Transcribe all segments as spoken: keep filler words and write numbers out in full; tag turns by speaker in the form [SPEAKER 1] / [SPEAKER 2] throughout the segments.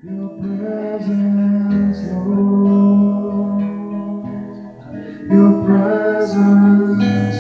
[SPEAKER 1] Your presence, Lord. Your presence,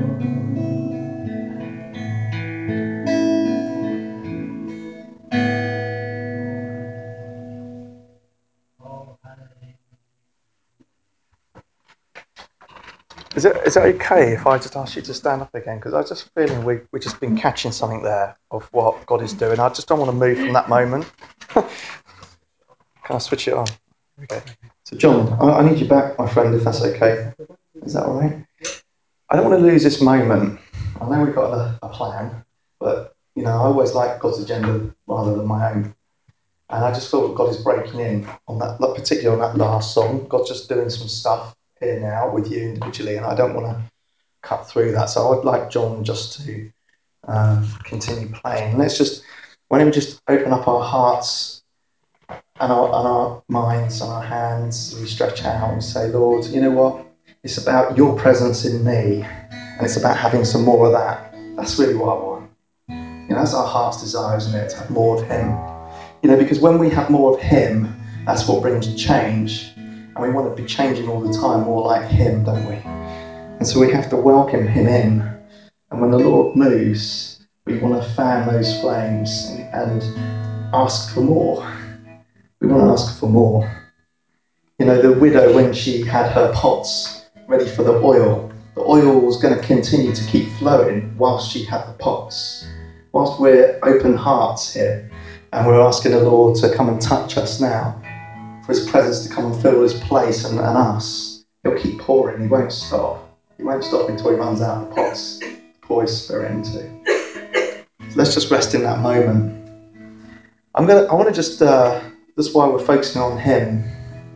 [SPEAKER 1] Is it, is it okay if I just ask you to stand up again? Because I was just feeling we, we've just been catching something there of what God is doing. I just don't want to move from that moment. Can I switch it on? Okay. So, John, I, I need you back, my friend, if that's okay. Is that all right? I don't want to lose this moment. I know we've got a, a plan, but, you know, I always like God's agenda rather than my own. And I just feel that God is breaking in on that, particularly on that last song. God's just doing some stuff here now with you individually, and I don't want to cut through that. So I'd like John just to um, continue playing. Let's just, why don't we just open up our hearts and our, and our minds and our hands. We stretch out and say, Lord, you know what? It's about your presence in me, and it's about having some more of that. That's really what I want. You know, that's our heart's desire, isn't it? To have more of Him. You know, because when we have more of Him, that's what brings change. And we want to be changing all the time, more like Him, don't we? And so we have to welcome Him in. And when the Lord moves, we want to fan those flames and ask for more. We want to ask for more. You know, the widow, when she had her pots ready for the oil, the oil was going to continue to keep flowing whilst she had the pots. Whilst we're open hearts here, and we're asking the Lord to come and touch us now, for His presence to come and fill this place and, and us, He'll keep pouring. He won't stop. He won't stop until He runs out of the pots to pour His Spirit into. So let's just rest in that moment. I'm gonna. I want to just. Uh, that's why we're focusing on Him.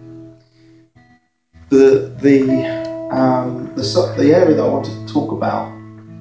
[SPEAKER 1] The the um, the the area that I want to talk about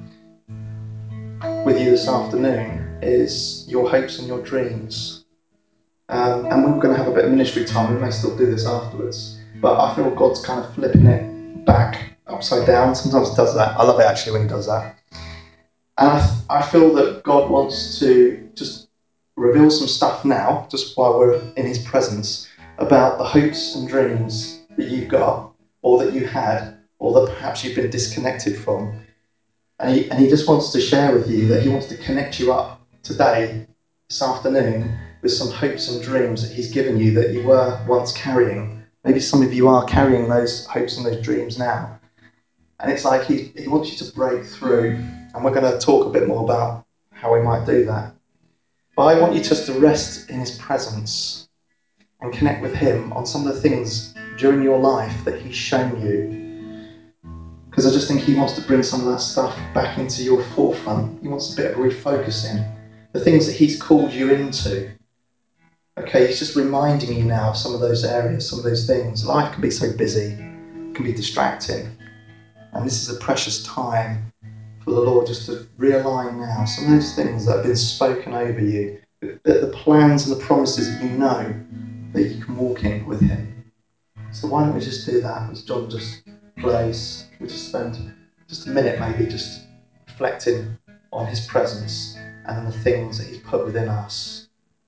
[SPEAKER 1] with you this afternoon is your hopes and your dreams. Um, and we're going to have a bit of ministry time. We may still do this afterwards. But I feel God's kind of flipping it back upside down. Sometimes He does that. I love it actually when He does that. And I, I feel that God wants to just reveal some stuff now, just while we're in His presence, about the hopes and dreams that you've got, or that you had, or that perhaps you've been disconnected from. And he, and he just wants to share with you that He wants to connect you up today, this afternoon, with some hopes and dreams that He's given you that you were once carrying. Maybe some of you are carrying those hopes and those dreams now. And it's like he, he wants you to break through. And we're going to talk a bit more about how we might do that. But I want you just to rest in His presence and connect with Him on some of the things during your life that He's shown you. Because I just think He wants to bring some of that stuff back into your forefront. He wants a bit of refocusing. The things that He's called you into. Okay, He's just reminding you now of some of those areas, some of those things. Life can be so busy, can be distracting. And this is a precious time for the Lord just to realign now some of those things that have been spoken over you, the, the plans and the promises that you know that you can walk in with Him. So why don't we just do that as John just plays? We just spend just a minute maybe just reflecting on His presence and the things that He's put within us.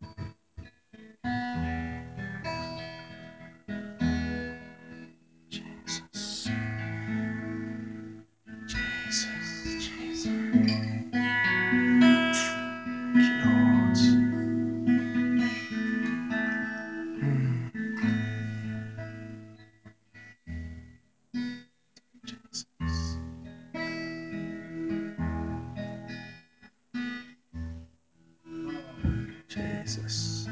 [SPEAKER 1] Jesus. Jesus. Jesus. Thank you, Lord. Mm. Jesus. Jesus.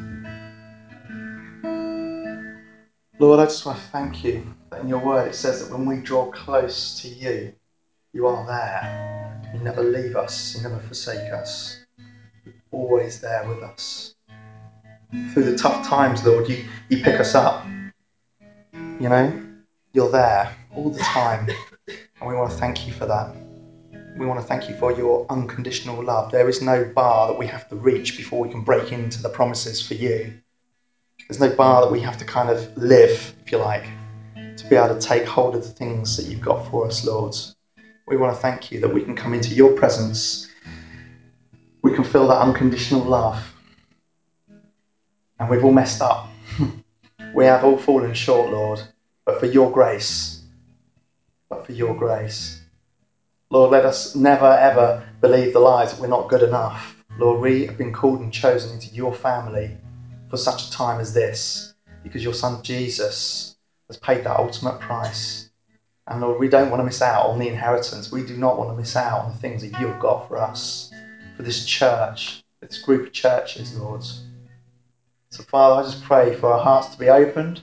[SPEAKER 1] Lord, I just want to thank you that in your word it says that when we draw close to you, you are there. You never leave us, you never forsake us. You're always there with us. Through the tough times, Lord, you, you pick us up. You know, you're there all the time. And we want to thank you for that. We want to thank you for your unconditional love. There is no bar that we have to reach before we can break into the promises for you. There's no bar that we have to kind of live, if you like, to be able to take hold of the things that you've got for us, Lord. We want to thank you that we can come into your presence. We can feel that unconditional love. And we've all messed up. We have all fallen short, Lord. But for your grace, but for your grace. Lord, let us never, ever believe the lies that we're not good enough. Lord, we have been called and chosen into your family for such a time as this, because your son Jesus has paid that ultimate price. And Lord, we don't want to miss out on the inheritance. We do not want to miss out on the things that you have got for us, for this church, this group of churches, Lord. So Father, I just pray for our hearts to be opened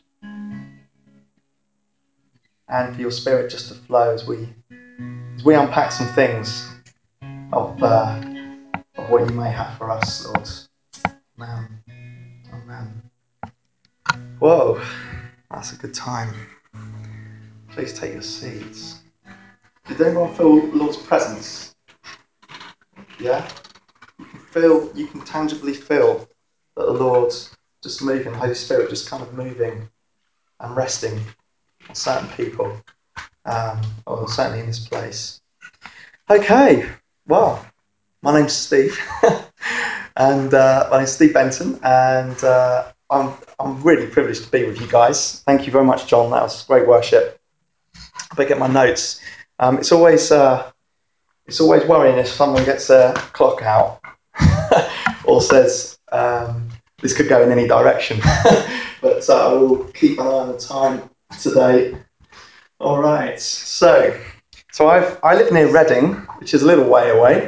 [SPEAKER 1] and for your spirit just to flow as we as we unpack some things of, uh, of what you may have for us, Lord. Amen. Amen. Whoa, that's a good time. Please take your seats. Did anyone feel the Lord's presence? Yeah? You can feel, you can tangibly feel that the Lord's just moving, the Holy Spirit just kind of moving and resting on certain people, um, or certainly in this place. Okay, well, my name's Steve, and uh, my name's Steve Benton, and uh, I'm I'm really privileged to be with you guys. Thank you very much, John. That was great worship. If I get my notes, um, it's always uh, it's always worrying if someone gets their clock out or says um, this could go in any direction. But uh, I will keep an eye on the time today. All right, so so I I live near Reading, which is a little way away.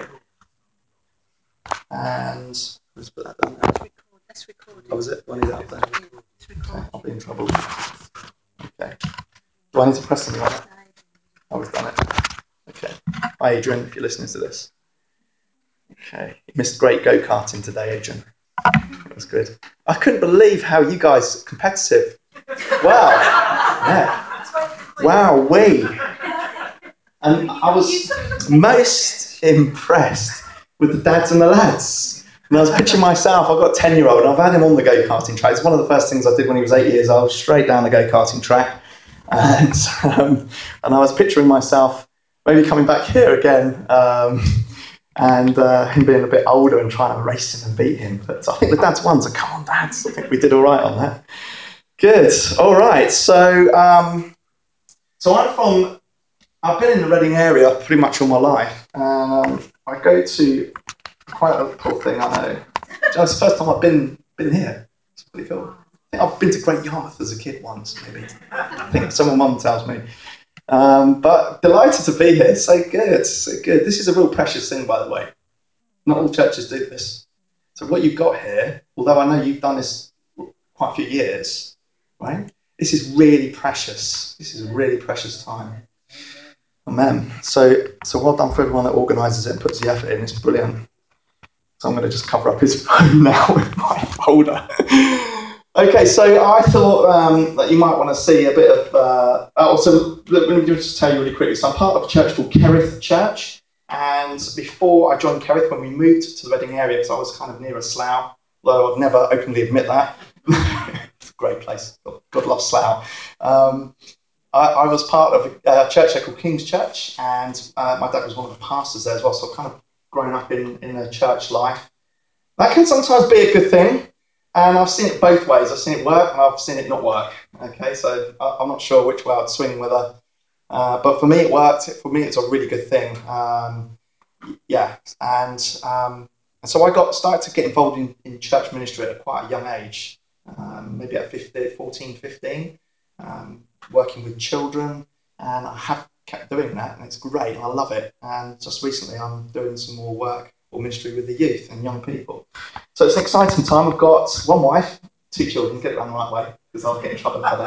[SPEAKER 1] And let's put that down there. That's recorded. Oh, is it? Do I need that up there? Okay, I'll be in trouble. Okay. Do I need to press something like that? Oh, we've done it. Okay. Hi, Adrian, if you're listening to this. Okay. You missed great go-karting today, Adrian. That was good. I couldn't believe how you guys are competitive. Wow. Yeah. Wow, we. And I was most impressed with the dads and the lads. And I was picturing myself, I've got a ten-year-old, and I've had him on the go-karting track. It's one of the first things I did when he was eight years old, straight down the go-karting track. And um, and I was picturing myself maybe coming back here again, um, and uh, him being a bit older and trying to race him and beat him. But I think the dads won, so come on, dads. I think we did all right on that. Good. All right. So, um, so I'm from, I've been in the Reading area pretty much all my life. Um, I go to quite a cool thing, I know. It's the first time I've been been here. It's pretty cool. I think I've been to Great Yarmouth as a kid once, maybe. I think so my mum tells me. Um, but delighted to be here. So good, so good. This is a real precious thing, by the way. Not all churches do this. So what you've got here, although I know you've done this quite a few years, right? This is really precious. This is a really precious time. Amen. So, so well done for everyone that organises it and puts the effort in. It's brilliant. So I'm going to just cover up his phone now with my folder. Okay, so I thought um, that you might want to see a bit of... Uh, also, let me just tell you really quickly. So I'm part of a church called Kerith Church. And before I joined Kerith, when we moved to the Reading area, because I was kind of near a Slough, though I'd never openly admit that. It's a great place. God, God loves Slough. Um, I, I was part of a, a church there called King's Church, and uh, my dad was one of the pastors there as well, so I've kind of grown up in, in a church life. That can sometimes be a good thing, and I've seen it both ways. I've seen it work, and I've seen it not work. Okay, so I, I'm not sure which way I'd swing whether, uh, but for me it worked. For me it's a really good thing. Um, yeah, and, um, and so I got started to get involved in, in church ministry at quite a young age, um, maybe at fifteen, fourteen, fifteen. Um, working with children, and I have kept doing that, and it's great, and I love it. And just recently I'm doing some more work or ministry with the youth and young people. So it's an exciting time. I've got one wife, two children, get it around the right way, because I'll get in trouble for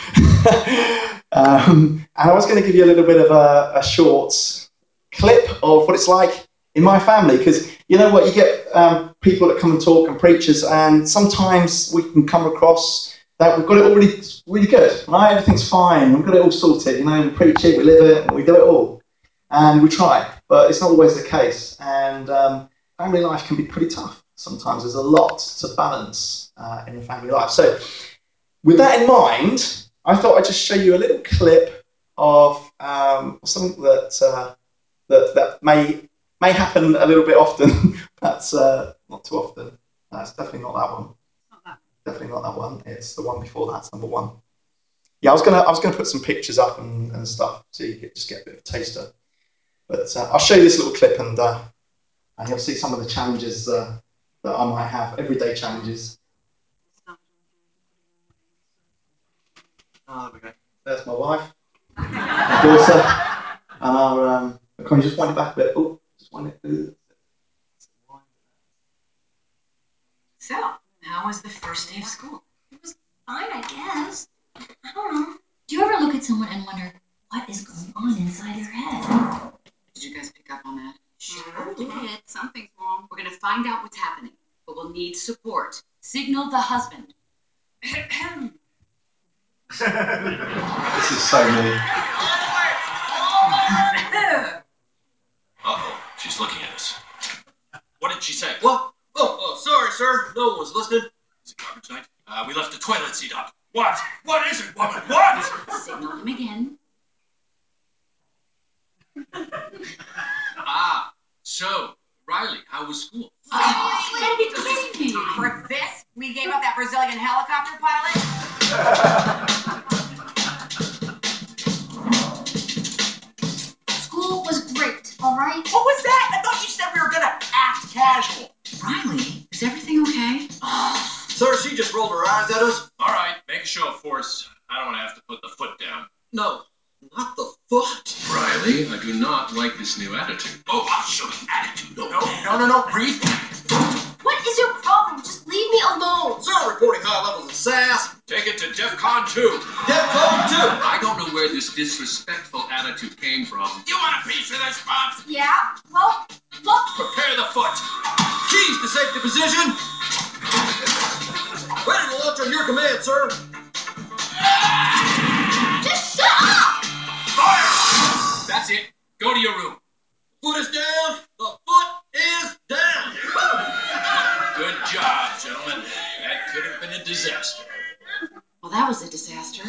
[SPEAKER 1] that. um, and I was going to give you a little bit of a, a short clip of what it's like in my family, because you know what, you get um, people that come and talk and preachers, and sometimes we can come across that we've got it all really, really good, right? Everything's fine, we've got it all sorted, you know, we preach it, we live it, we do it all. And we try, but it's not always the case. And um, family life can be pretty tough. Sometimes there's a lot to balance uh, in a family life. So with that in mind, I thought I'd just show you a little clip of um, something that, uh, that that may may happen a little bit often. That's uh, not too often. That's definitely not that one. definitely not that one. It's the one before that's number one. Yeah, I was gonna I was gonna put some pictures up and, and stuff so you could just get a bit of a taster. But uh, I'll show you this little clip and uh, and you'll see some of the challenges uh, that I might have, everyday challenges. Oh, there we go. There's my wife, my daughter, and our. Um, can you just wind it back a bit? Oh, just wind it. Uh,
[SPEAKER 2] So, how was the first day of school? It was fine, I guess. I don't know. Do you ever look at someone and wonder what is going on inside their head? Did you guys pick up on that? Sure did. Something's wrong. We're gonna find out what's happening, but we'll need support. Signal the husband.
[SPEAKER 1] This is so me.
[SPEAKER 3] Uh-oh, she's looking at us. What did she say? What? Oh, oh, sorry, sir. No one was listening. Is it garbage night? Uh, we left the toilet seat up. What? What is it, woman? What?
[SPEAKER 2] Signal him again.
[SPEAKER 3] Ah, so, Riley, how was school?
[SPEAKER 2] Oh, you gotta be kidding me.
[SPEAKER 4] For this, we gave up that Brazilian helicopter pilot?
[SPEAKER 2] School was great, all right?
[SPEAKER 4] What was that? I thought you said we were gonna act casual.
[SPEAKER 2] Riley, is everything okay?
[SPEAKER 3] Sir, she just rolled her eyes at us. All right, make a show of force. I don't want to have to put the foot down. No, not the foot. Riley, I do not like this new attitude. Oh, I'll show you attitude. No, no, no, no, no. Breathe.
[SPEAKER 2] What is your problem? Just leave me alone.
[SPEAKER 3] Sir, reporting high levels of sass. Take it to DEFCON two. DEFCON two. I don't know where this disrespectful attitude came from. You want a piece of this, Pops?
[SPEAKER 2] Yeah? Well, look.
[SPEAKER 3] Prepare the foot. Keys to safety position. Ready to launch on your command, sir.
[SPEAKER 2] Just shut up!
[SPEAKER 3] Fire! That's it. Go to your room. Foot is down. The foot is down. Good job, gentlemen. That could have been a disaster.
[SPEAKER 2] Well, that was a disaster.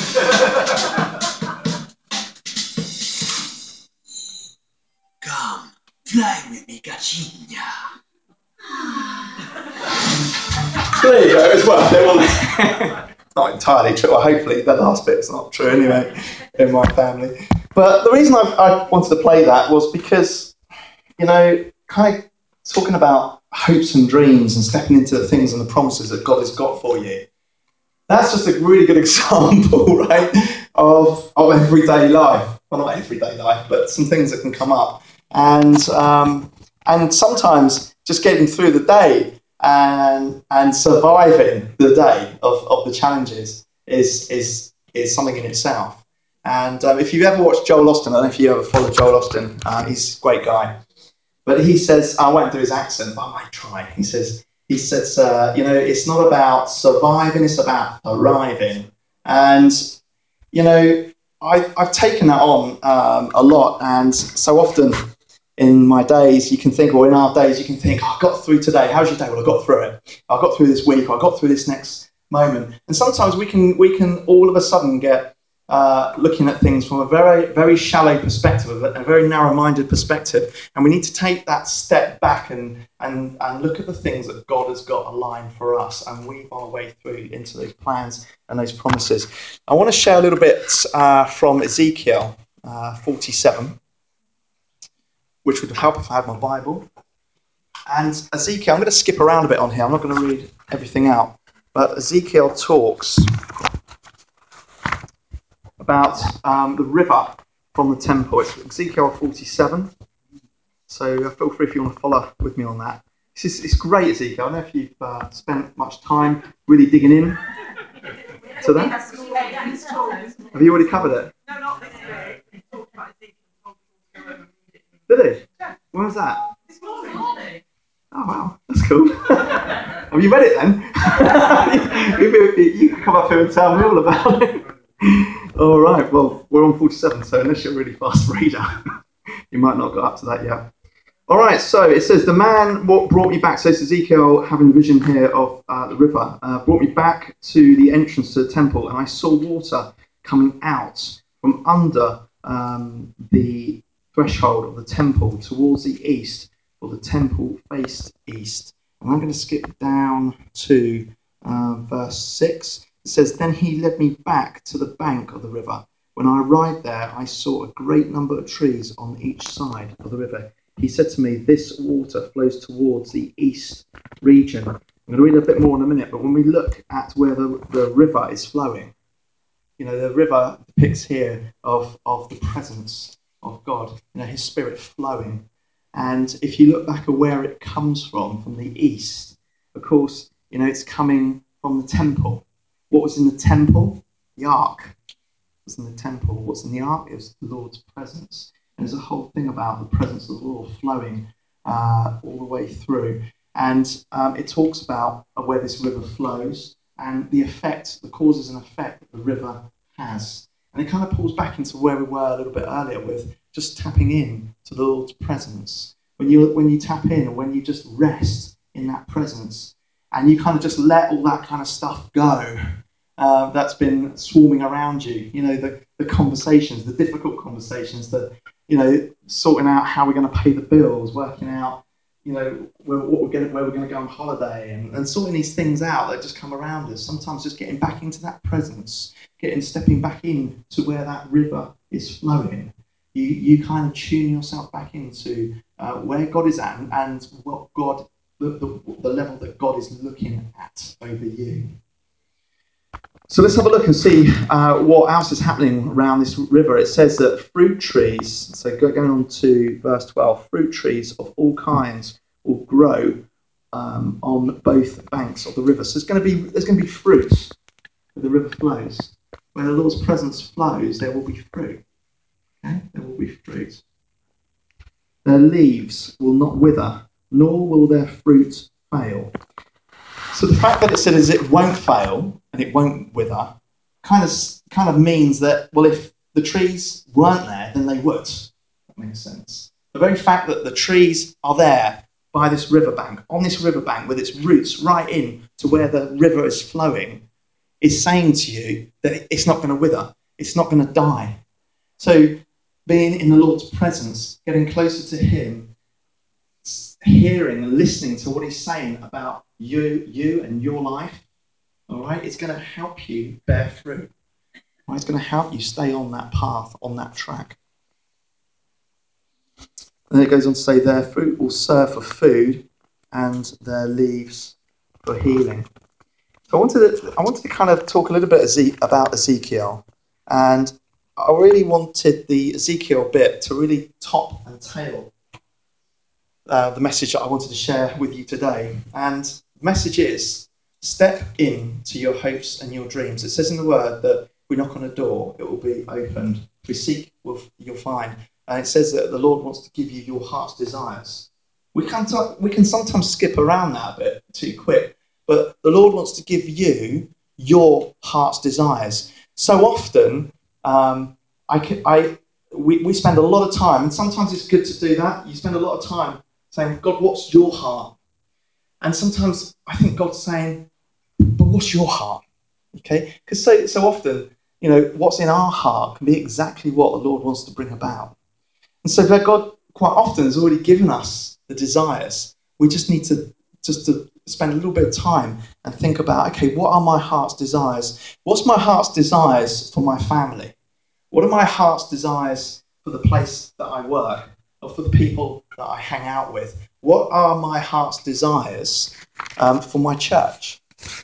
[SPEAKER 3] Come, fly with me, Cachinha.
[SPEAKER 1] There you go, as well. Not entirely true. Well, hopefully the last bit's not true anyway in my family. But the reason I, I wanted to play that was because, you know, kind of talking about hopes and dreams and stepping into the things and the promises that God has got for you. That's just a really good example, right, of, of everyday life. Well, not everyday life, but some things that can come up. And um, and sometimes just getting through the day and and surviving the day of, of the challenges is is is something in itself. And um, if you ever watched Joel Austin, I don't know if you ever followed Joel Austin, uh, he's a great guy. But he says, I won't do his accent, but I might try. He says, he says, uh, you know, it's not about surviving, it's about arriving. And, you know, I, I've taken that on um, a lot. And so often in my days, you can think, or in our days, you can think, oh, I got through today. How's your day? Well, I got through it. I got through this week. Or I got through this next moment. And sometimes we can, we can all of a sudden get uh, looking at things from a very, very shallow perspective, a very narrow-minded perspective. And we need to take that step back and, and, and look at the things that God has got aligned for us and weave our way through into those plans and those promises. I want to share a little bit uh, from Ezekiel uh, forty-seven, which would help if I had my Bible. And Ezekiel, I'm going to skip around a bit on here. I'm not going to read everything out. But Ezekiel talks about um, the river from the temple. It's Ezekiel forty-seven. So feel free if you want to follow with me on that. This is, it's great, Ezekiel. I don't know if you've uh, spent much time really digging in to that. Have you already covered it?
[SPEAKER 4] No, not this week. We talked about Ezekiel.
[SPEAKER 1] Did he? When was that?
[SPEAKER 4] This morning.
[SPEAKER 1] Oh, wow. That's cool. Have you read it then? you, you can come up here and tell me all about it. All right. Well, we're on forty-seven, so unless you're a really fast reader, you might not got up to that yet. All right. So it says, the man what brought me back. So it's Ezekiel having a vision here of uh, the river. Uh, brought me back to the entrance to the temple, and I saw water coming out from under um, the threshold of the temple towards the east, for the temple faced east. And I'm going to skip down to uh, verse six. It says, "Then he led me back to the bank of the river. When I arrived there, I saw a great number of trees on each side of the river. He said to me, 'This water flows towards the east region.'" I'm going to read a bit more in a minute, but when we look at where the, the river is flowing, you know, the river depicts here of, of the presence of God, you know, his spirit flowing. And if you look back at where it comes from, from the east, of course, you know, it's coming from the temple. What was in the temple? The ark was in the temple. What's in the ark? It was the Lord's presence. And there's a whole thing about the presence of the Lord flowing uh, all the way through. And um, it talks about where this river flows and the effect, the causes and effect that the river has. And it kind of pulls back into where we were a little bit earlier with just tapping in to the Lord's presence. When you when you tap in, when you just rest in that presence, and you kind of just let all that kind of stuff go, uh, that's been swarming around you. You know, the, the conversations, the difficult conversations, the, you know, sorting out how we're going to pay the bills, working out, you know, where, what we're going, where we're going to go on holiday, and, and sorting these things out that just come around us. Sometimes just getting back into that presence, getting stepping back in to where that river is flowing. You you kind of tune yourself back into uh, where God is at and, and what God, the, the the level that God is looking at over you. So let's have a look and see uh, what else is happening around this river. It says that fruit trees, so going on to verse twelve, fruit trees of all kinds will grow um, on both banks of the river. So there's going to be there's going to be fruit where the river flows. Where the Lord's presence flows, there will be fruit. Okay? There will be fruit. Their leaves will not wither, nor will their fruit fail. So the fact that it says it won't fail and it won't wither kind of kind of means that, well, if the trees weren't there, then they would. That makes sense. The very fact that the trees are there by this riverbank, on this riverbank with its roots right in to where the river is flowing, is saying to you that it's not going to wither, it's not going to die. So being in the Lord's presence, getting closer to him, hearing and listening to what he's saying about you, you and your life, all right, it's going to help you bear fruit. Right? It's going to help you stay on that path, on that track. And then it goes on to say, their fruit will serve for food and their leaves for healing. So I wanted to, I wanted to kind of talk a little bit about Ezekiel. And I really wanted the Ezekiel bit to really top and tail uh, the message that I wanted to share with you today. And the message is, step into your hopes and your dreams. It says in the word that we knock on a door, it will be opened. If we seek, we'll, you'll find. And it says that the Lord wants to give you your heart's desires. We can, t- we can sometimes skip around that a bit too quick, but the Lord wants to give you your heart's desires. So often, um, I, can, I we, we spend a lot of time, and sometimes it's good to do that. You spend a lot of time saying, God, what's your heart? And sometimes I think God's saying, but what's your heart? Okay? Because so, so often, you know, what's in our heart can be exactly what the Lord wants to bring about. And so that God quite often has already given us the desires. We just need to just to spend a little bit of time and think about, okay, what are my heart's desires? What's my heart's desires for my family? What are my heart's desires for the place that I work or for the people that I hang out with? What are my heart's desires um, for my church?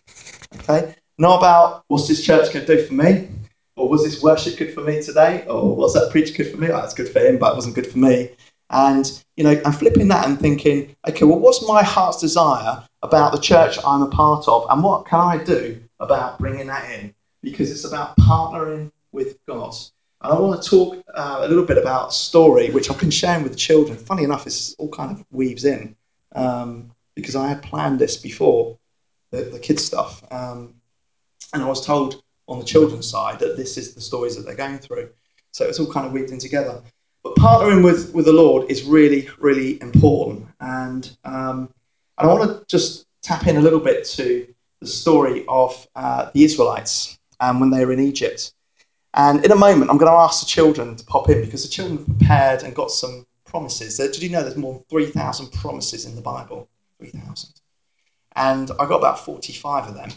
[SPEAKER 1] Okay, not about what's this church going to do for me, or was this worship good for me today, or was that preach good for me? Oh, that's good for him, but it wasn't good for me. And you know, I'm flipping that and thinking, okay, well, what's my heart's desire about the church I'm a part of, and what can I do about bringing that in? Because it's about partnering with God. And I want to talk uh, a little bit about a story which I've been sharing with the children. Funny enough, this all kind of weaves in um, because I had planned this before the, the kids stuff, um, and I was told on the children's side that this is the stories that they're going through. So it's all kind of weaved in together. But partnering with, with the Lord is really, really important. And um, and I want to just tap in a little bit to the story of uh, the Israelites um, when they were in Egypt. And in a moment, I'm going to ask the children to pop in because the children have prepared and got some promises. Did you know there's more than three thousand promises in the Bible? three thousand. And I got about forty-five of them.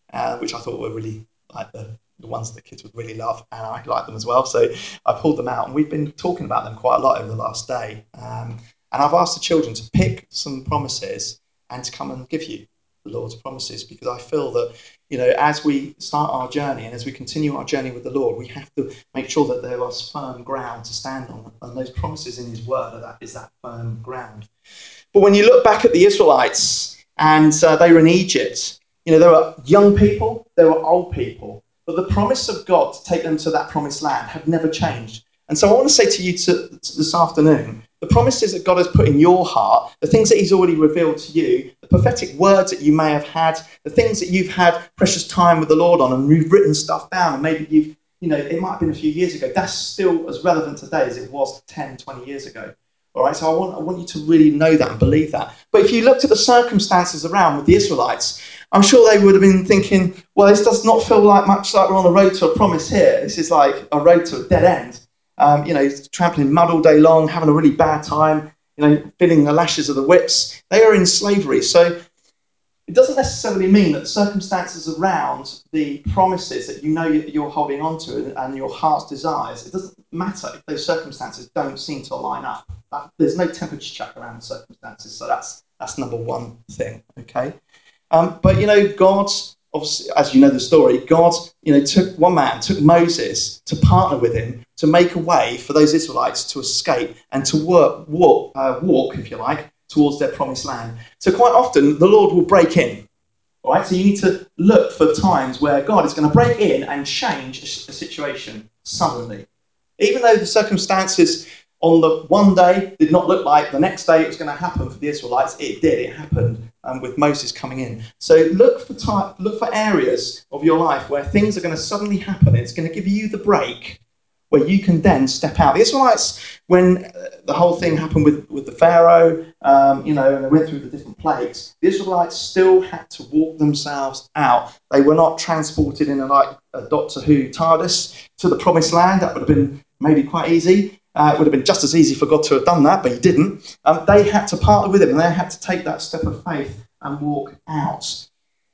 [SPEAKER 1] uh, which I thought were really like the, the ones that the kids would really love, and I like them as well. So I pulled them out, and we've been talking about them quite a lot over the last day. Um, and I've asked the children to pick some promises and to come and give you the Lord's promises, because I feel that, you know, as we start our journey and as we continue our journey with the Lord, we have to make sure that there is firm ground to stand on, and those promises in his word are that, is that firm ground. But when you look back at the Israelites, and uh, they were in Egypt, you know, there were young people, there were old people, but the promise of God to take them to that promised land have never changed. And so I want to say to you to, to this afternoon, the promises that God has put in your heart, the things that he's already revealed to you, the prophetic words that you may have had, the things that you've had precious time with the Lord on, and you've written stuff down, and maybe you've, you know, it might have been a few years ago, that's still as relevant today as it was ten, twenty years ago. All right, so I want, I want you to really know that and believe that. But if you looked at the circumstances around with the Israelites, I'm sure they would have been thinking, well, this does not feel like much like we're on the road to a promise here. This is like a road to a dead end. Um, you know, trampling mud all day long, having a really bad time, you know, feeling the lashes of the whips. They are in slavery. So it doesn't necessarily mean that the circumstances around the promises that you know that you're holding on to and your heart's desires, it doesn't matter if those circumstances don't seem to line up. There's no temperature check around the circumstances. So that's that's number one thing, okay? Um, but, you know, God, obviously, as you know the story, God, you know, took one man, took Moses to partner with him to make a way for those Israelites to escape and to work, walk, uh, walk, if you like, towards their promised land. So quite often, the Lord will break in. All right, so you need to look for times where God is going to break in and change a, a situation suddenly. Even though the circumstances on the one day did not look like the next day it was going to happen for the Israelites, it did. It happened um, with Moses coming in. So look for time, look for areas of your life where things are going to suddenly happen. It's going to give you the break where you can then step out. The Israelites, when uh, the whole thing happened with, with the Pharaoh, um, you know, and they went through the different plagues, the Israelites still had to walk themselves out. They were not transported in a, like a Doctor Who TARDIS to the promised land. That would have been maybe quite easy. Uh, it would have been just as easy for God to have done that, but he didn't. Um, they had to partner with him, and they had to take that step of faith and walk out.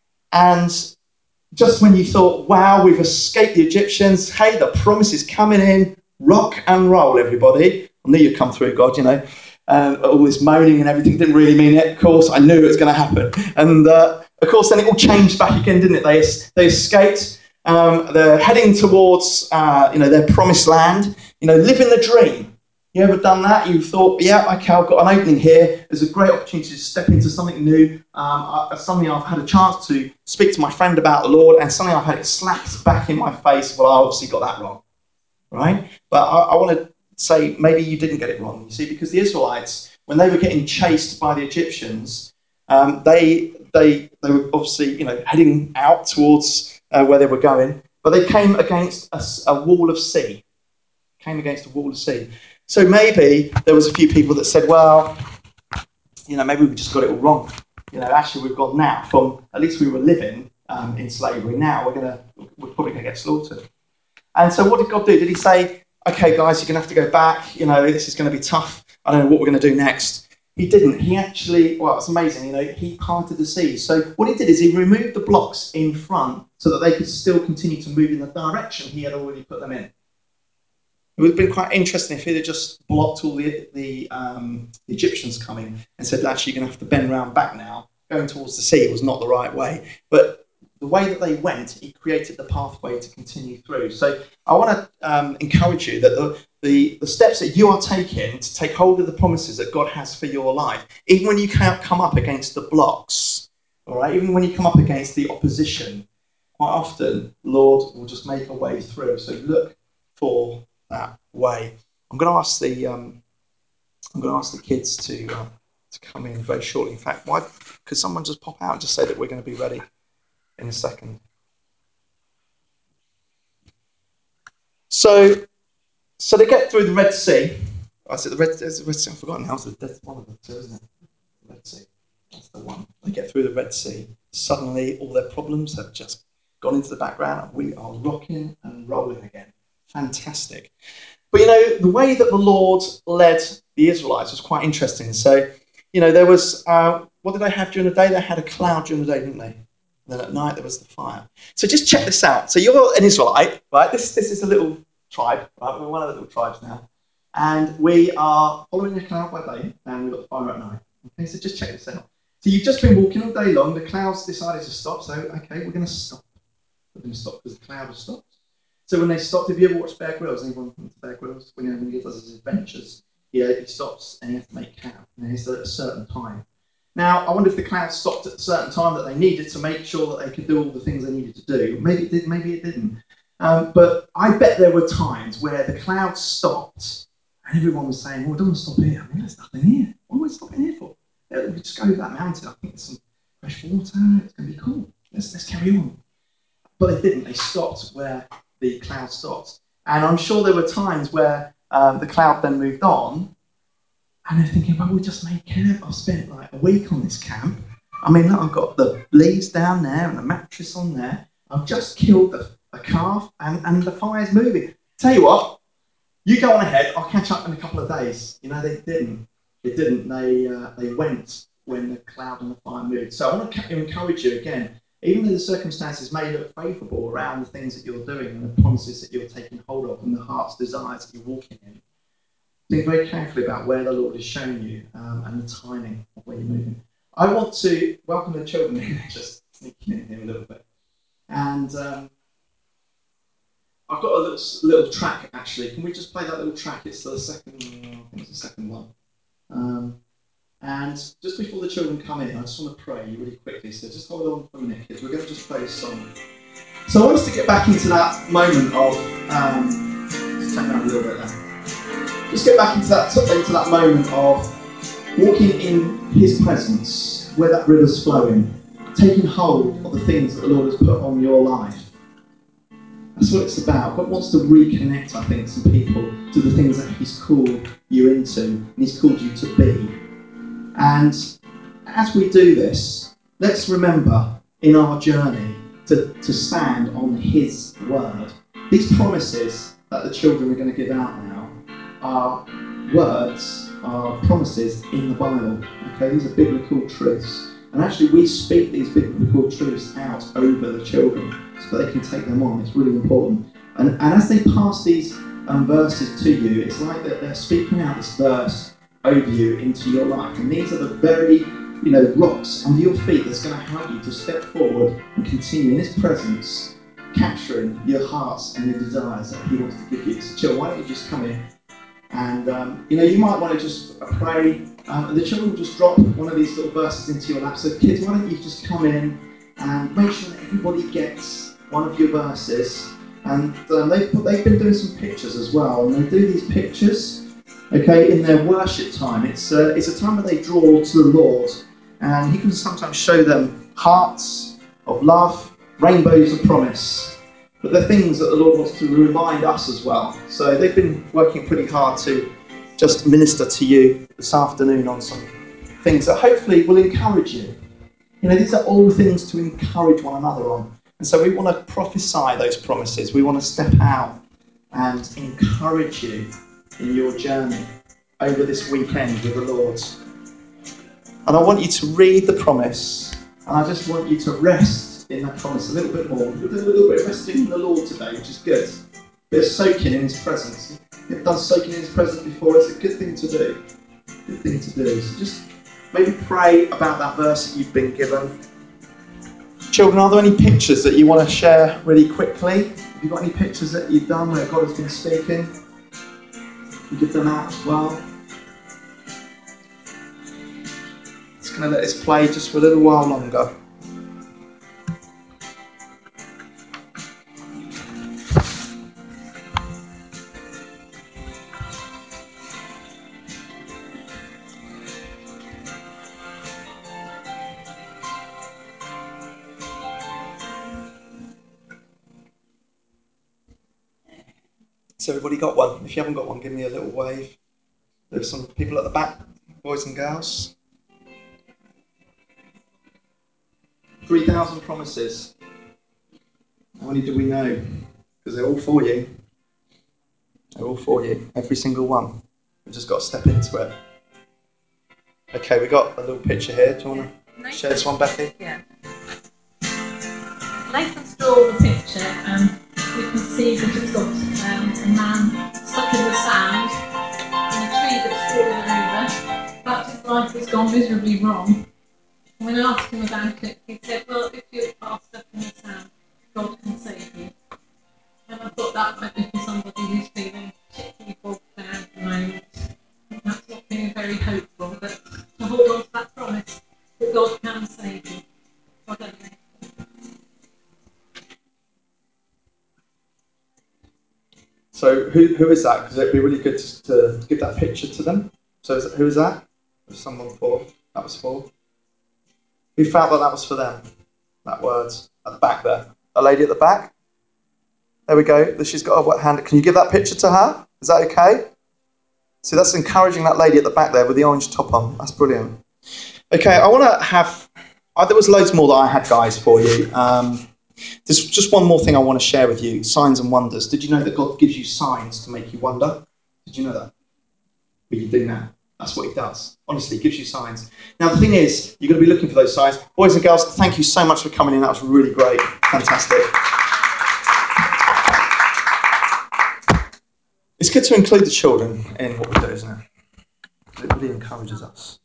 [SPEAKER 1] And just when you thought, wow, we've escaped the Egyptians, hey, the promise is coming in, rock and roll, everybody. I knew you'd come through, God, you know. Uh, all this moaning and everything didn't really mean it. Of course, I knew it was going to happen. And, uh, of course, then it all changed back again, didn't it? They, they escaped. Um, they're heading towards, uh, you know, their promised land. You know, living the dream. You ever done that? You thought, yeah, okay, I've got an opening here. There's a great opportunity to step into something new. Um, I, something I've had a chance to speak to my friend about the Lord, and something I've had it slapped back in my face. Well, I obviously got that wrong, right? But I, I want to say maybe you didn't get it wrong. You see, because the Israelites, when they were getting chased by the Egyptians, um, they they they were obviously, you know, heading out towards uh, where they were going, but they came against a, a wall of sea. Came against a wall of sea. So maybe there was a few people that said, well, you know, maybe we just got it all wrong. You know, actually we've gone now from, at least we were living um, in slavery. Now we're gonna, we're probably gonna get slaughtered. And so what did God do? Did he say, okay, guys, you're gonna have to go back. You know, this is gonna be tough. I don't know what we're gonna do next. He didn't. He actually, well, it's amazing. You know, he parted the sea. So what he did is he removed the blocks in front so that they could still continue to move in the direction he had already put them in. It would have been quite interesting if he'd have just blocked all the, the, um, the Egyptians coming and said, actually, you're going to have to bend round back now. Going towards the sea was not the right way. But the way that they went, he created the pathway to continue through. So I want to um, encourage you that the, the, the steps that you are taking to take hold of the promises that God has for your life, even when you can't come up against the blocks, all right, even when you come up against the opposition, quite often, Lord will just make a way through. So look for that way. I'm going to ask the um, I'm going to ask the kids to uh, to come in very shortly. In fact, why could someone just pop out and just say that we're going to be ready in a second? So, so they get through the Red Sea. I said the Red, the Red Sea. I've forgotten now. It's the one of the two, isn't it? The Red Sea. That's the one. They get through the Red Sea. Suddenly, all their problems have just gone into the background. We are rocking and rolling again. Fantastic. But, you know, the way that the Lord led the Israelites was quite interesting. So, you know, there was, uh, what did they have during the day? They had a cloud during the day, didn't they? And then at night there was the fire. So just check this out. So you're an Israelite, right? This this is a little tribe, right? We're one of the little tribes now. And we are following the cloud by day, and we've got the fire at night. Okay, so just check this out. So you've just been walking all day long, the clouds decided to stop, so okay, we're going to stop. We're going to stop because the cloud has stopped. So when they stopped, have you ever watched Bear Grylls? Anyone from Bear Grylls? When, you know, when he does his adventures, yeah, he stops and he has to make camp, and it's at a certain time. Now, I wonder if the clouds stopped at a certain time that they needed to make sure that they could do all the things they needed to do. Maybe it did, maybe it didn't. Um, but I bet there were times where the clouds stopped and everyone was saying, well, I don't want to stop here. I mean, there's nothing here. What am I stopping here for? Yeah, we just go to that mountain. I think there's some fresh water. It's going to be cool. Let's, let's carry on. But they didn't. They stopped where the cloud stopped. And I'm sure there were times where um, the cloud then moved on. And they're thinking, well, we just made camp. I've spent like a week on this camp. I mean, look, I've got the leaves down there and the mattress on there. I've just killed the, a calf and, and the fire's moving. Tell you what, you go on ahead. I'll catch up in a couple of days. You know, they didn't. They didn't. They uh, they went when the cloud and the fire moved. So I want to encourage you again, even though the circumstances may look favourable around the things that you're doing and the promises that you're taking hold of and the heart's desires that you're walking in, think very carefully about where the Lord is showing you um, and the timing of where you're moving. I want to welcome the children in, just sneaking in here a little bit. And um, I've got a little, little track actually. Can we just play that little track? It's the second, I think it's the second one. Um, and just before the children come in, I just want to pray really quickly. So just hold on for a minute, kids. We're going to just play this song. So I want us to get back into that moment of, um, just turn around a little bit there. Just get back into that into that moment of walking in His presence, where that river's flowing, taking hold of the things that the Lord has put on your life. That's what it's about. God wants to reconnect, I think, some people to the things that He's called you into and He's called you to be. And as we do this, let's remember in our journey to, to stand on His word. These promises that the children are going to give out now are words, are promises in the Bible. Okay, these are biblical truths. And actually we speak these biblical truths out over the children so that they can take them on. It's really important. And, and as they pass these um, verses to you, it's like that they're speaking out this verse over you into your life. And these are the very, you know, rocks under your feet that's going to help you to step forward and continue in His presence, capturing your hearts and your desires that He wants to give you. So, children, why don't you just come in? And, um, you know, you might want to just pray. Um, and the children will just drop one of these little verses into your lap. So, kids, why don't you just come in and make sure that everybody gets one of your verses. And um, they've, put, they've been doing some pictures as well. And they do these pictures, okay, in their worship time. It's, uh, it's a time where they draw to the Lord. And He can sometimes show them hearts of love, rainbows of promise. But they're things that the Lord wants to remind us as well. So they've been working pretty hard to just minister to you this afternoon on some things that hopefully will encourage you. You know, these are all things to encourage one another on. And so we want to prophesy those promises. We want to step out and encourage you in your journey over this weekend with the Lord. And I want you to read the promise. And I just want you to rest in that promise a little bit more. We'll do a little bit of resting in the Lord today, which is good. A bit of soaking in His presence. If you've done soaking in His presence before, it's a good thing to do. Good thing to do. So just maybe pray about that verse that you've been given. Children, are there any pictures that you want to share really quickly? Have you got any pictures that you've done where God has been speaking? You give them out as well. Just going to let this play just for a little while longer. So everybody got one? If you haven't got one, give me a little wave. There's some people at the back, boys and girls. three thousand promises. How many do we know? Because they're all for you. They're all for you. Every single one. We've just got to step into it. Okay, we got a little picture here. Do you want to share this one, Becky?
[SPEAKER 5] Yeah.
[SPEAKER 4] Nathan's drawn the picture, and you can see that it's got um, a man stuck in the sand and a tree that's fallen over. But his life has gone miserably wrong. When I asked him about it, he said, well, if you're stuck in the sand, God can save you. And I thought that might be for somebody who's feeling particularly bogged down at the moment. And that's not feeling very hopeful, but to hold on to that promise that God can save you. I don't know.
[SPEAKER 1] So who who is that? Because it'd be really good to, to give that picture to them. So is, who is that? Was someone for? That was for? Who felt that that was for them? That word at the back there. A lady at the back? There we go. She's got a hand. Can you give that picture to her? Is that okay? So that's encouraging that lady at the back there with the orange top on. That's brilliant. Okay, I want to have... Uh, there was loads more that I had, guys, for you. Um, there's just one more thing I want to share with you. Signs and wonders. Did you know that God gives you signs to make you wonder? Did you know that? Well, you do now. That's what he does. Honestly, he gives you signs. Now, the thing is, you're going to be looking for those signs. Boys and girls, thank you so much for coming in. That was really great. Fantastic. It's good to include the children in what we do, isn't it? It really encourages us.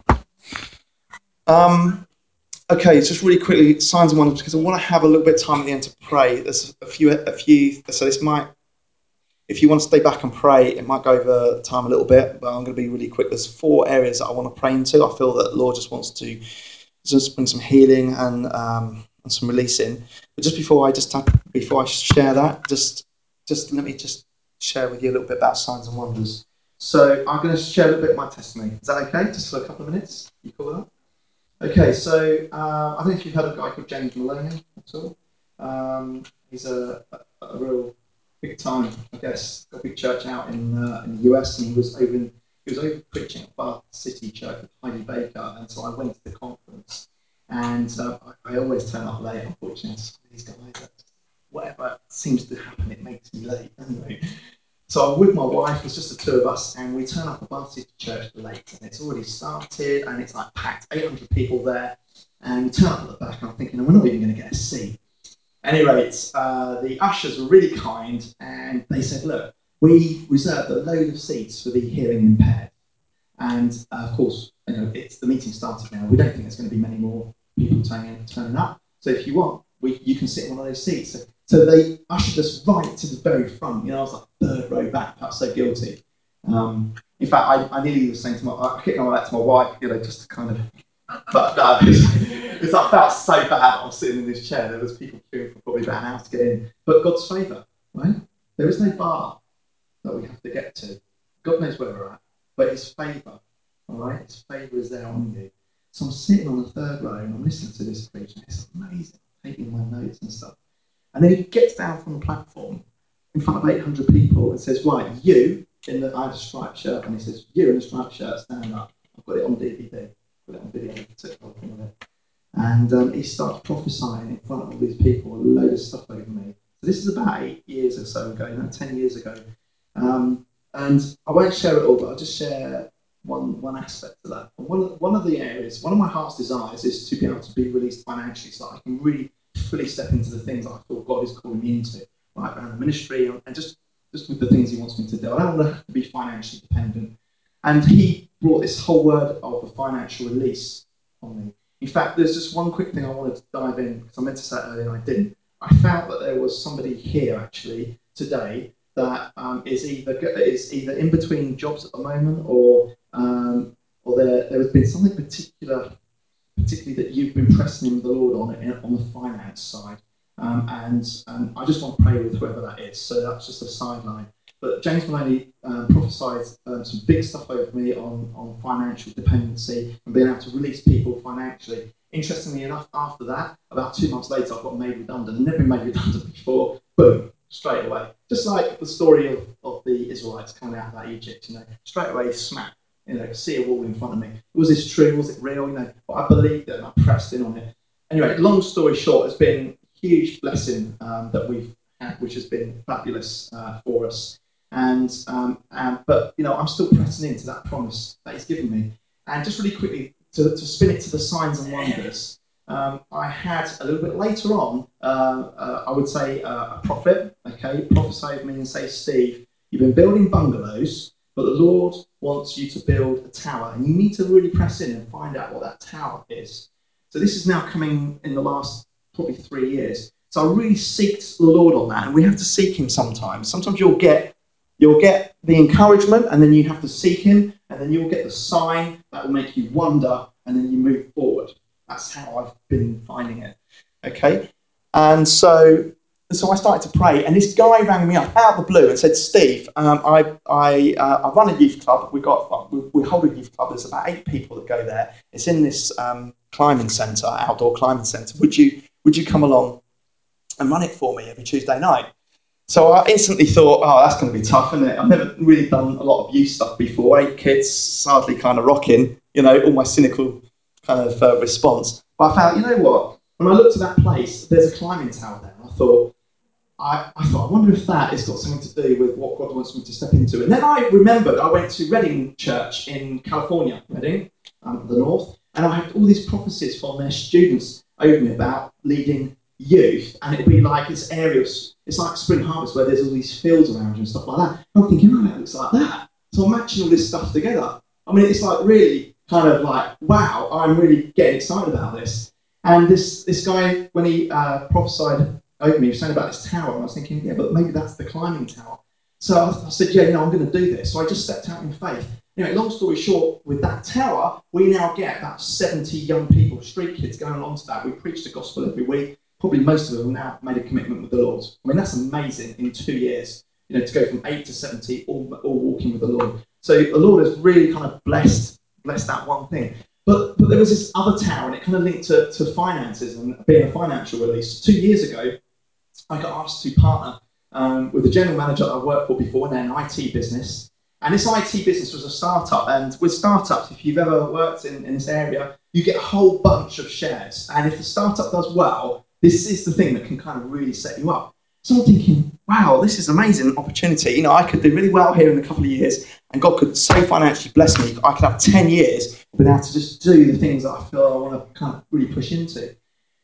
[SPEAKER 1] Um, okay, just really quickly, signs and wonders, because I want to have a little bit of time at the end to pray. There's a few, a few. So this might, if you want to stay back and pray, it might go over time a little bit, but I'm going to be really quick. There's four areas that I want to pray into. I feel that the Lord just wants to just bring some healing and um, and some releasing. But just before I just before I share that, just just let me just share with you a little bit about signs and wonders. So I'm going to share a little bit of my testimony. Is that okay? Just for a couple of minutes? You cool with that? Okay, so uh, I don't know if you've heard of a guy called James Maloney at all. Um, he's a, a, a real big time, I guess, got a big church out in uh, in the U S, and he was over he was over preaching at Bath City Church with Heidi Baker, and so I went to the conference, and uh, I, I always turn up late, unfortunately. These guys, whatever seems to happen, it makes me late, doesn't it? So I'm with my wife, it's just the two of us, and we turn up at Bath City Church late, and it's already started, and it's like packed, eight hundred people there, and we turn up at the back, and I'm thinking, we're not even going to get a seat. At any rate, uh, the ushers were really kind, and they said, look, we reserved a load of seats for the hearing impaired. And uh, of course, you know, it's the meeting started now. We don't think there's going to be many more people turning, turning up. So if you want, we, you can sit in one of those seats. So, so they ushered us right to the very front. You know, I was like third row back. I was so guilty. Um, in fact, I, I nearly was saying to my, I kept going back to my wife, you know, just to kind of. But no, because I felt so bad. I was sitting in this chair. There was people queuing for probably about an hour to get in. But God's favour, right? There is no bar that we have to get to. God knows where we're at. But his favour, all right? His favour is there on you. So I'm sitting on the third row and I'm listening to this preach, and it's amazing, taking my notes and stuff. And then he gets down from the platform in front of eight hundred people and says, right, you, in the, I had a striped shirt, and he says, you in a striped shirt, stand up. I've got it on D V D, put it on video, took the whole thing of it. And um, he starts prophesying in front of all these people, a load of stuff over me. So this is about eight years or so ago, no, ten years ago. Um, And I won't share it all, but I'll just share one one aspect of that. And one of, one of the areas, one of my heart's desires is to be able to be released financially so I can really fully step into the things that I feel God is calling me into, right, around the ministry and just, just with the things he wants me to do. I don't want to have to be financially dependent. And he brought this whole word of a financial release on me. In fact, there's just one quick thing I wanted to dive in, because I meant to say it earlier and I didn't. I found that there was somebody here actually today that um, is either is either in between jobs at the moment, or um, or there there has been something particular, particularly that you've been pressing the Lord on it on the finance side, um, and um, I just want to pray with whoever that is. So that's just a sideline. But James Maloney um, prophesied um, some big stuff over me on on financial dependency and being able to release people financially. Interestingly enough, after that, about two months later, I got made redundant. Never been made redundant before. Boom. Straight away. Just like the story of, of the Israelites coming out of that Egypt, you know, straight away smack, you know, see a wall in front of me. Was this true? Was it real? You know, but I believed it and I pressed in on it. Anyway, long story short, it's been a huge blessing um, that we've had, which has been fabulous uh, for us. And, um, and but you know, I'm still pressing into that promise that he's given me. And just really quickly to, to spin it to the signs and wonders.
[SPEAKER 5] um, I had a little bit later on, uh, uh, I would say uh, a prophet, okay, prophesy of me and say, Steve, you've been building bungalows, but the Lord wants you to build a tower, and you need to really press in and find out what that tower is. So this is now coming in the last probably three years. So I really seeked the Lord on that, and we have to seek him sometimes. Sometimes you'll get you'll get the encouragement, and then you have to seek him, and then you'll get the sign that will make you wonder, and then you move forward. That's how I've been finding it. Okay? And so so I started to pray, and this guy rang me up out of the blue and said, Steve, um, I I uh, I run a youth club. We've got we, we hold a youth club. There's about eight people that go there. It's in this um, climbing centre, outdoor climbing centre. Would you would you come along and run it for me every Tuesday night? So I instantly thought, oh, that's going to be tough, isn't it? I've never really done a lot of youth stuff before. Eight kids, hardly kind of rocking, you know, all my cynical kind of uh, response. But I found, you know what? When I looked at that place, there's a climbing tower there. And I thought, I, I thought, I wonder if that has got something to do with what God wants me to step into. And then I remembered I went to Reading Church in California, Reading, um, the north, and I had all these prophecies from their students over me about leading youth, and it'd be like this area of, it's like Spring Harvest where there's all these fields around you and stuff like that. And I'm thinking, oh, that looks like that. So I'm matching all this stuff together. I mean, it's like really kind of like, wow, I'm really getting excited about this. And this this guy, when he uh, prophesied over me, he was saying about this tower, and I was thinking, yeah, but maybe that's the climbing tower. So I, I said, yeah, no, I'm going to do this. So I just stepped out in faith. Anyway, long story short, with that tower, we now get about seventy young people, street kids, going along to that. We preach the gospel every week. Probably most of them now made a commitment with the Lord. I mean, that's amazing in two years, you know, to go from eight to seventy, all, all walking with the Lord. So the Lord has really kind of blessed blessed that one thing. But, but there was this other tower, and it kind of linked to, to finances and being a financial release. Two years ago, I got asked to partner um, with the general manager that I worked for before in an I T business. And this I T business was a startup. And with startups, if you've ever worked in, in this area, you get a whole bunch of shares. And if the startup does well, this is the thing that can kind of really set you up. So I'm thinking, wow, this is an amazing opportunity. You know, I could do really well here in a couple of years, and God could so financially bless me. I could have ten years being able to just do the things that I feel I want to kind of really push into.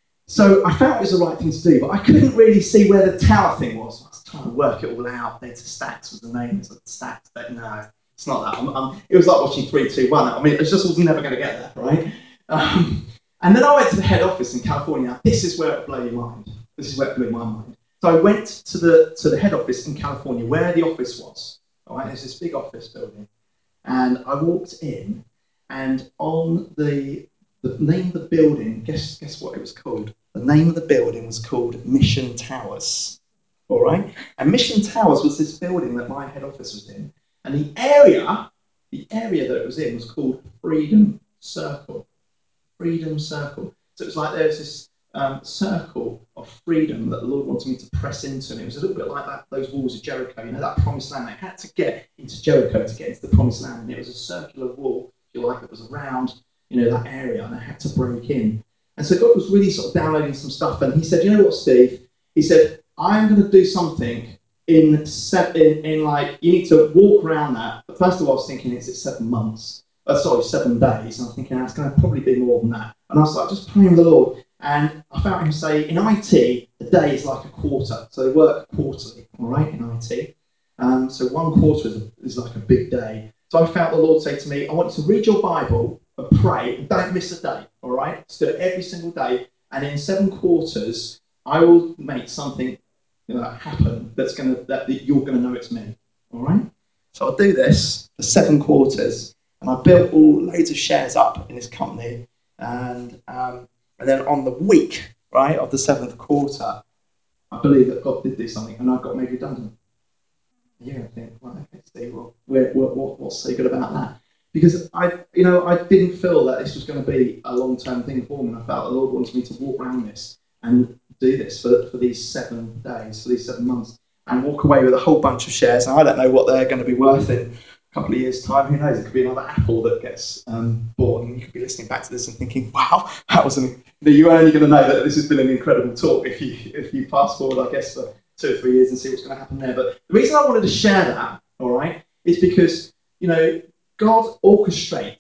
[SPEAKER 5] So I felt it was the right thing to do, but I couldn't really see where the tower thing was. I was trying to work it all out. Data Stacks was the name. It was Stacks, but no, it's not that. I'm, I'm, it was like watching three, two, one. I mean, it just was never going to get there, right? Um, and then I went to the head office in California. Now, this is where it blew your mind. This is where it blew my mind. So I went to the to the head office in California, where the office was. All right, there's this big office building, and I walked in, and on the the name of the building, guess guess what it was called? The name of the building was called Mission Towers. All right, and Mission Towers was this building that my head office was in, and the area, the area that it was in was called Freedom Circle. Freedom Circle. So it was like there was this um, circle of freedom that the Lord wanted me to press into, and it was a little bit like that, those walls of Jericho, you know, that promised land. They had to get into Jericho to get into the promised land, and it was a circular wall, if you like, that was around, you know, that area, and they had to break in. And so God was really sort of downloading some stuff, and he said, you know what, Steve? He said, I'm going to do something in, seven, in, in like, you need to walk around that. But first of all, I was thinking, is it seven months? Uh, sorry, seven days. And I was thinking, that's going to probably be more than that. And I was like, just praying with the Lord. And I found him say, in I T, a day is like a quarter. So they work quarterly, all right, in I T. Um, so one quarter is, a, is like a big day. So I felt the Lord say to me, I want you to read your Bible and pray, and don't miss a day, all right? Just do it every single day. And in seven quarters, I will make something, you know, happen that's going to, that, that you're going to know it's me, all right? So I'll do this for seven quarters. And I built all loads of shares up in this company. And um, and then on the week, right, of the seventh quarter, I believe that God did do something, and I got made redundant. Yeah, I think, well, okay, Steve, well, what, what, what's so good about that? Because I, you know, I didn't feel that this was going to be a long-term thing for me. I felt the Lord wanted me to walk around this and do this for, for these seven days, for these seven months, and walk away with a whole bunch of shares. And I don't know what they're going to be worth in couple of years' time, who knows? It could be another Apple that gets um, bought, and you could be listening back to this and thinking, "Wow, that was an." You're only going to know that this has been an incredible talk if you if you fast forward, I guess, for two or three years and see what's going to happen there. But the reason I wanted to share that, all right, is because you know God orchestrates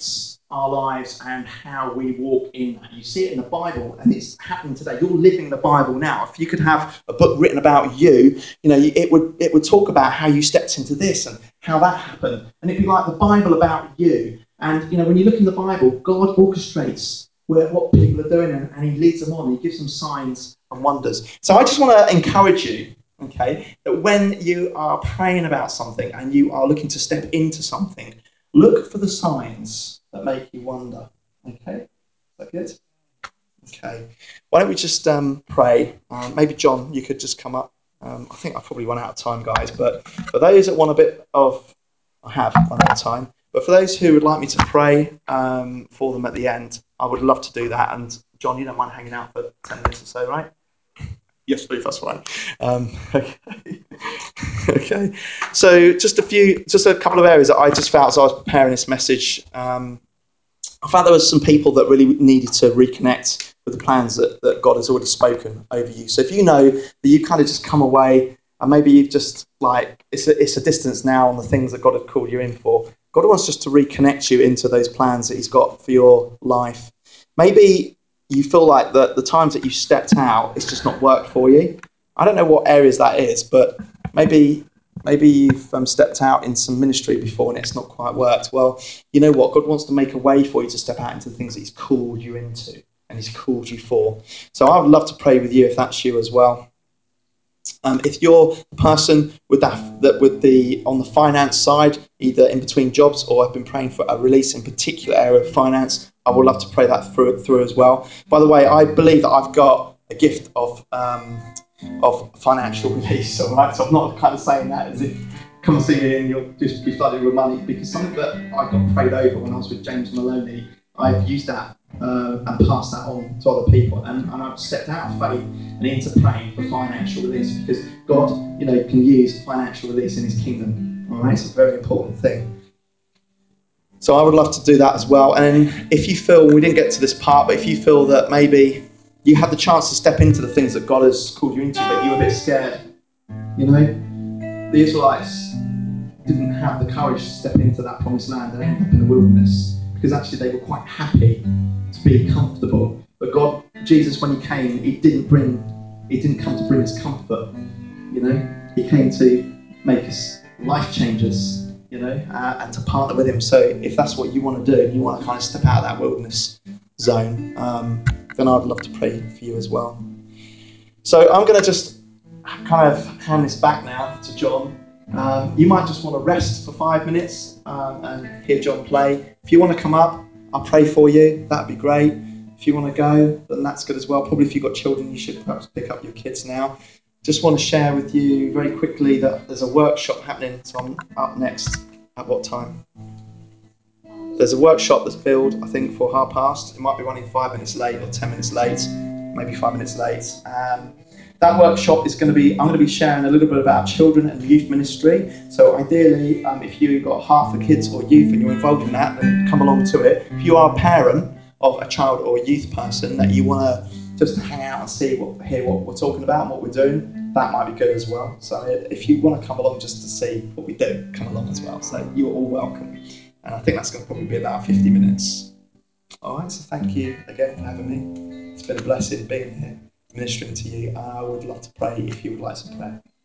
[SPEAKER 5] our lives and how we walk in that. You see it in the Bible, and it's happening today. You're living the Bible now. If you could have a book written about you, you know, it would it would talk about how you stepped into this and how that happened, and it'd be like the Bible about you. And you know, when you look in the Bible, God orchestrates where, what people are doing, and, and He leads them on. He gives them signs and wonders. So I just want to encourage you, okay, that when you are praying about something and you are looking to step into something, look for the signs that make you wonder. Okay, is that good? Okay, why don't we just um, pray? Um, maybe John, you could just come up. Um, I think I've probably run out of time, guys. But for those that want a bit of, I have run out of time. But for those who would like me to pray um, for them at the end, I would love to do that. And John, you don't mind hanging out for ten minutes or so, right? Yes, please, that's fine. Um, okay. Okay. So just a few, just a couple of areas that I just felt as I was preparing this message. Um, I found there was some people that really needed to reconnect with the plans that, that God has already spoken over you. So if you know that you kind of just come away and maybe you've just like, it's a, it's a distance now on the things that God had called you in for, God wants just to reconnect you into those plans that He's got for your life. Maybe you feel like the, the times that you stepped out, it's just not worked for you. I don't know what areas that is, but maybe maybe you've um, stepped out in some ministry before and it's not quite worked. Well, you know what? God wants to make a way for you to step out into the things that He's called you into and He's called you for. So I would love to pray with you if that's you as well. Um, if you're the person with that, that with the on the finance side, either in between jobs or have been praying for a release in particular area of finance, I would love to pray that through through as well. By the way, I believe that I've got a gift of um, of financial release. All right, so I'm not kind of saying that as if come and see me and you'll just be flooded with money, because something that I got prayed over when I was with James Maloney, I've used that uh, and passed that on to other people, and, and I've stepped out of faith and into praying for financial release, because God, you know, can use financial release in His kingdom. All right, it's a very important thing. So I would love to do that as well. And if you feel, we didn't get to this part, but if you feel that maybe you had the chance to step into the things that God has called you into, but you were a bit scared, you know, the Israelites didn't have the courage to step into that promised land and end up in the wilderness, because actually they were quite happy to be comfortable. But God, Jesus, when He came, He didn't bring, He didn't come to bring us comfort, you know. He came to make us life changers, you know, uh, and to partner with Him. So if that's what you want to do, you want to kind of step out of that wilderness zone, um, then I'd love to pray for you as well. So I'm going to just kind of hand this back now to John. Um, you might just want to rest for five minutes um, and hear John play. If you want to come up, I'll pray for you. That'd be great. If you want to go, then that's good as well. Probably if you've got children, you should perhaps pick up your kids now. Just want to share with you very quickly that there's a workshop happening. So I'm up next at what time? There's a workshop that's billed, I think, for half past. It might be running five minutes late or ten minutes late, maybe five minutes late. Um, that workshop is going to be, I'm going to be sharing a little bit about children and youth ministry. So ideally, um, if you've got a heart for kids or youth and you're involved in that, then come along to it. If you are a parent of a child or a youth person that you want to just hang out and see what, hear what we're talking about and what we're doing, that might be good as well. So if you want to come along just to see what we do, come along as well. So you're all welcome. And I think that's going to probably be about fifty minutes. All right, so thank you again for having me. It's been a blessing being here, ministering to you. I would love to pray if you would like some prayer.